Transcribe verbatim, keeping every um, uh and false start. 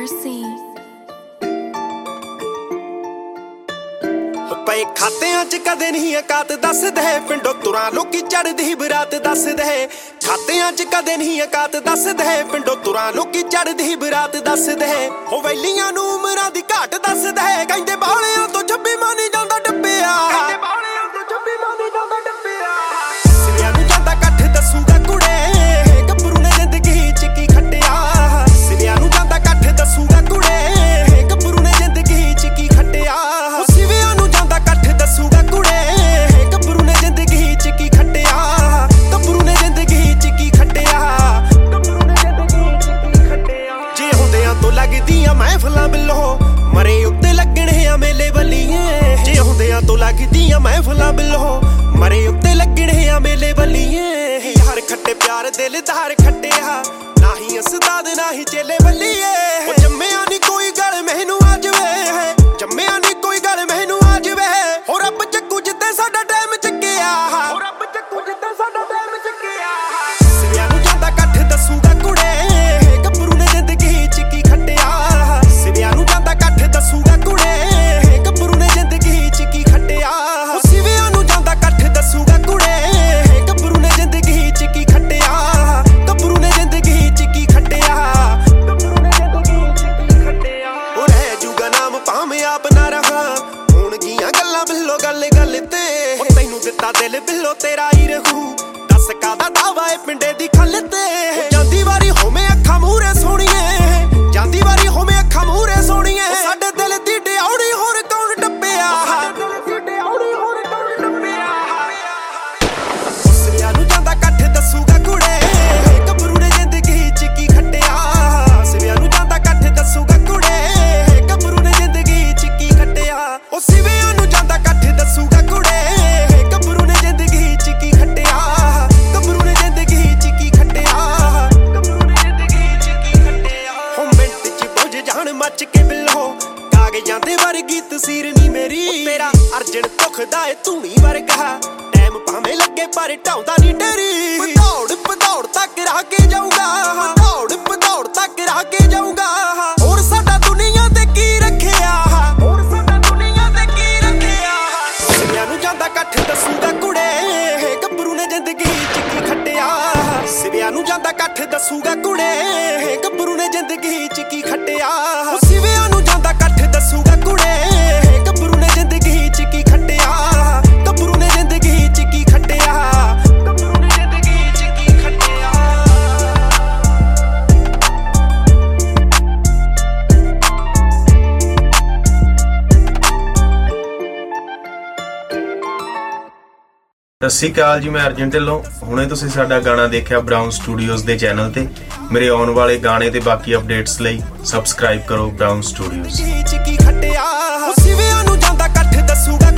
Mercy. ਪਏ ਖਾਤਿਆਂ ਚ ਕਦੇ ਨਹੀਂ ਔਕਾਤ ਦੱਸਦੇ ਪਿੰਡੋਂ ਤੁਰਾਂ ਲੋਕੀ ਚੜਦੀ ਬਰਾਤ ਦੱਸਦੇ ਖਾਤਿਆਂ ਚ ਕਦੇ ਨਹੀਂ ਔਕਾਤ ਦੱਸਦੇ ਪਿੰਡੋਂ ਤੁਰਾਂ ਲੋਕੀ ਚੜਦੀ ਬਰਾਤ ਦੱਸਦੇ ਹੋ ਵੈਲੀਆਂ ਨੂੰ ਉਮਰਾਂ ਦੀ ਘਾਟ ਦੱਸਦੇ ਕਹਿੰਦੇ ਬਾਲਿਆਂ ਤੋਂ ਛੱਬੀ ਮਾਨੀ ਜਾਂਦਾ ਡੱਬਿਆ ਕਹਿੰਦੇ ਬਾਲਿਆਂ ਤੋਂ ਛੱਬੀ ਮਾਨੀ ਜਾਂਦਾ ਡੱਬਿਆ ਸਿਰਿਆਂ ਨੂੰ ਜਾਂਦਾ ਕੱਠ ਦੱਸੂਗਾ ਕੁੜੇ ਗੱਭਰੂ ਨੇ ਜ਼ਿੰਦਗੀ ਚ ਕੀ ਖੱਟਿਆ ਸਿਰਿਆਂ ਨੂੰ ਜਾਂਦਾ ਕੱਠ ਦੱਸੂਗਾ ਕੁੜੇ ਗੱਭਰੂ ਨੇ ਜ਼ਿੰਦਗੀ ਚ ਕੀ ਖੱਟਿਆ ਸਿਵਿਆਂ ਨੂੰ ਜਾਂਦਾ ਕੱਠ ਦੱਸੂਗਾ ਕੁੜੇ ਗੱਭਰੂ ਨੇ ਜ਼ਿੰਦਗੀ ਚ ਕੀ ਖੱਟਿਆ ਗੱਭਰੂ ਨੇ ਜ਼ਿੰਦਗੀ ਚ ਕੀ ਖੱਟਿਆ ਗੱਭਰੂ ਨੇ ਜ਼ਿੰਦਗੀ ਚ ਕੀ ਖੱਟਿਆ ਜੇ ਹੁੰਦਿਆਂ ਤੋਂ ਲੱਗਦੀਆਂ ਮਹਿਫਲਾਂ ਬਿੱਲੋ ਮਰੇ ਉੱਤੇ ਲੱਗਣੇ ਆ ਮੇਲੇ ਬੱਲੀਏ ਜੇ ਹੁੰਦਿਆਂ ਤੋਂ ਲੱਗਦੀਆਂ ਮਹਿਫਲਾਂ ਬਿੱਲੋ ਮਰੇ ਉੱਤੇ ਲੱਗਣੇ ਆ ਮੇਲੇ ਬੱਲੀਏ ਯਾਰ ਖੱਟੇ ਪਿਆਰ ਦਿਲਦਾਰ ਖੱਟਿਆ ਨਾ ਹੀ ਉਸਤਾਦ ਨਾ ਹੀ ਚੇਲੇ ਬੱਲੀਏ ਉਹ ਜੰਮਿਆ ਨੀ ਕੋਈ ਗੱਲ ਮੈਨੂੰ ਆ ਜਵੇ ਜੰਮਿਆ ਨੀ ਕੋਈ ਗੱਲ ਮੈਨੂੰ ਆ ਜਵੇ ਹੋ ਰੱਬ ਚੱਕੂ ਜਿੱਤੇ ਸਾਡਾ ਟਾਈਮ ਚੱਕਿਆ ਹੋ ਰੱਬ ਚੱਕੂ ਜਿੱਤੇ ਸਾਡਾ ਟਾਈਮ ਚੱਕਿਆ ਸਿਰਿਆਂ ਨੂੰ ਜਾਂਦਾ ਕੱਠ ਦੱਸੂਗਾ ਕੁੜੇ ਗੱਭਰੂ ਨੇ ਜ਼ਿੰਦਗੀ ਚ ਕੀ ਖੱਟਿਆ ਸਿਰਿਆਂ ਨੂੰ ਜਾਂਦਾ ਕੱਠ ਦੱਸੂਗਾ ਕੁੜੇ ਗੱਭਰੂ ਨੇ ਜ਼ਿੰਦਗੀ ਚ ਕੀ ਖੱਟਿਆ ਸਿਰਿਆਂ ਨੂੰ ਜਾਂਦਾ ਕੱਠ ਦੱਸੂਗਾ ਕੁੜੇ ਗੱਭਰੂ ਨੇ ਜ਼ਿੰਦਗੀ ਚ ਕੀ ਖੱਟਿਆ ਗੱਭਰੂ ਨੇ ਜ਼ਿੰਦਗੀ ਚ ਕੀ ਖੱਟਿਆ ਗੱਭਰੂ ਨੇ ਜ਼ਿੰਦਗੀ ਚ ਕੀ ਖੱਟਿਆ ਉਹ ਰਹਿ ਜੂਗਾ ਨਾਮ ਭਾਵੇਂ ਆਪ ਨਾ ਰਹਾ ਹੋਣਗੀਆਂ ਗੱਲਾਂ ਬਿੱਲੋ ਗੱਲ ਗੱਲ ਤੇ ਉਹ ਤੈਨੂੰ ਦਿੱਤਾ ਦਿਲ ਬਿੱਲੋ ਤੇਰਾ ਹੀ ਰਹੂ ਦੱਸ ਕਾਦਾ ਦਾਵਾ ਏ ਪਿੰਡੇ ਦੀ ਖੱਲ ਤੇ ਜਾਂਦੀ ਵਾਰੀ ਹੋਵੇਂ ਅੱਖਾਂ ਮੂਹਰੇ ਸੋਹਣੀਏ ਜਾਂਦੀ ਵਾਰੀ ਹੋਵੇਂ ਅੱਖਾਂ ਮੂਹਰੇ ਸੋਹਣੀਏ ਸਾਡੇ ਦਿਲ ਦੀ ਡਿਆਉਣੀ ਹੋਰ ਕੌਣ ਡੱਬਿਆ ਸਿਰਿਆਂ ਨੂੰ ਜਾਂਦਾ ਕੱਠ ਦੱਸੂਗਾ ਕੁੜੇ ਗੱਭਰੂ ਨੇ ਜ਼ਿੰਦਗੀ ਚ ਕੀ ਖੱਟਿਆ ਸਿਰਿਆਂ ਨੂੰ ਜਾਂਦਾ ਕੱਠ ਦੱਸੂਗਾ ਕੁੜੇ ਗੱਭਰੂ ਨੇ ਜ਼ਿੰਦਗੀ ਚ ਕੀ ਖੱਟਿਆ ਉਹ ਸਿਰਿਆਂ ਨੂੰ ਜਾਂਦਾ ਕੱਠ ਦੱਸੂਗਾ ਕੁੜੇ ਗੱਭਰੂ ਨੇ ਜ਼ਿੰਦਗੀ ਚ ਕੀ ਖੱਟਿਆ ਗੱਭਰੂ ਨੇ ਜ਼ਿੰਦਗੀ ਚ ਕੀ ਖੱਟਿਆ ਗੱਭਰੂ ਨੇ ਜ਼ਿੰਦਗੀ ਚ ਕੀ ਖੱਟਿਆ ਹੋ ਮਿੰਟ ਚ ਬੁੱਝ ਜਾਣ ਮੱਚ ਕੇ ਬਿੱਲੋ ਕਾਗਜ਼ਾਂ ਤੇ ਵਰਗੀ ਤਸਵੀਰ ਨੀ ਮੇਰੀ ਤੇਰਾ ਅਰਜਨ ਭੁੱਖਦਾ ਏ ਧੂਣੀ ਵਰਗਾ ਟਾਈਮ ਭਾਵੇਂ ਲੱਗੇ ਪਰ ਢਾਉਂਦਾ ਨੀ ਡੇਰੀ ਭਦੌੜ ਭਦੌੜ ਤੱਕ ਰਹਿ ਕੇ ਜਾਊਗਾ ਭਦੌੜ ਭਦੌੜ ਤੱਕ ਰਹਿ ਕੇ ਜਾਊਗਾ ਹੋਰ ਸਾਡਾ ਦੁਨੀਆ ਤੇ ਕੀ ਰੱਖਿਆ ਹੋਰ ਸਾਡਾ ਦੁਨੀਆ ਤੇ ਕੀ ਰੱਖਿਆ ਸਿਰਿਆਂ ਨੂੰ ਜਾਂਦਾ ਕੱਠ ਦੱਸੂਗਾ ਕੁੜੇ ਗੱਭਰੂ ਨੇ ਜ਼ਿੰਦਗੀ ਚ ਕੀ ਖੱਟਿਆ ਸਿਰਿਆਂ ਨੂੰ ਜਾਂਦਾ ਕੱਠ ਦੱਸੂਗਾ ਕੁੜੇ ਗੱਭਰੂ ਨੇ ਜ਼ਿੰਦਗੀ ਚ ਕੀ ਖੱਟਿਆ ਸਿਰਿਆਂ ਨੂੰ ਜਾਂਦਾ ਕੱਠ ਦੱਸੂਗਾ ਕੁੜੇ ਗੱਭਰੂ ਨੇ ਜ਼ਿੰਦਗੀ ਚ ਕੀ ਖੱਟਿਆ ਗੱਭਰੂ ਨੇ ਜ਼ਿੰਦਗੀ ਚ ਕੀ ਖੱਟਿਆ ਗੱਭਰੂ ਨੇ ਜ਼ਿੰਦਗੀ ਚ ਕੀ ਖੱਟਿਆ ਸਤਿ ਸ਼੍ਰੀ ਅਕਾਲ ਜੀ, ਮੈਂ ਅਰਜਨ ਢਿੱਲੋਂ। ਹੁਣੇ ਤੁਸੀਂ ਸਾਡਾ ਗਾਣਾ ਦੇਖਿਆ ਬਰਾਊਨ ਸਟੂਡੀਓਜ਼ ਦੇ ਚੈਨਲ ਤੇ। ਮੇਰੇ ਆਉਣ ਵਾਲੇ ਗਾਣੇ ਤੇ ਬਾਕੀ ਅਪਡੇਟਸ ਲਈ ਸਬਸਕ੍ਰਾਈਬ ਕਰੋ ਬਰਾਊਨ ਸਟੂਡੀਓਜ਼।